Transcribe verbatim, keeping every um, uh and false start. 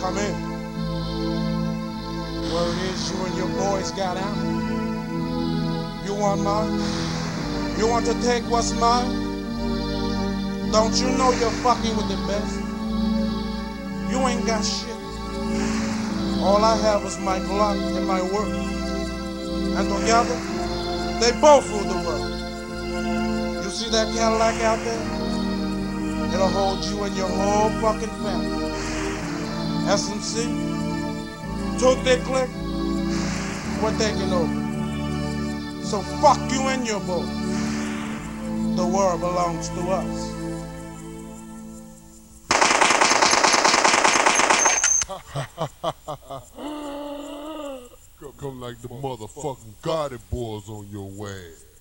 Come in. Word is you and your boys got out. You want mine? You want to take what's mine? Don't you know you're fucking with the best? You ain't got shit. All I have is my Glock and my work. And together, they both rule the world. You see that Cadillac out there? It'll hold you and your whole fucking family. S M C, Two Thick Click, we're taking over. So fuck you and your boy. The world belongs to us. Come like the motherfucking Gotti boys on your way.